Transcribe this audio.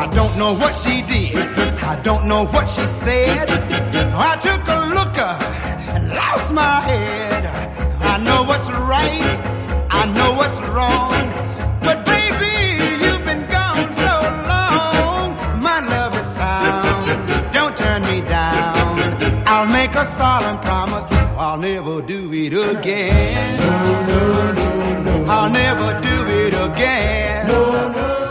I don't know what she did. I don't know what she said. I took a looker and lost my head. I know what's right. I know what's wrong. But baby, you've been gone so long. My love is sound. Don't turn me down. I'll make a solemn promise. I'll never do it again. No, no, no, no. I'll never do it again. No, no.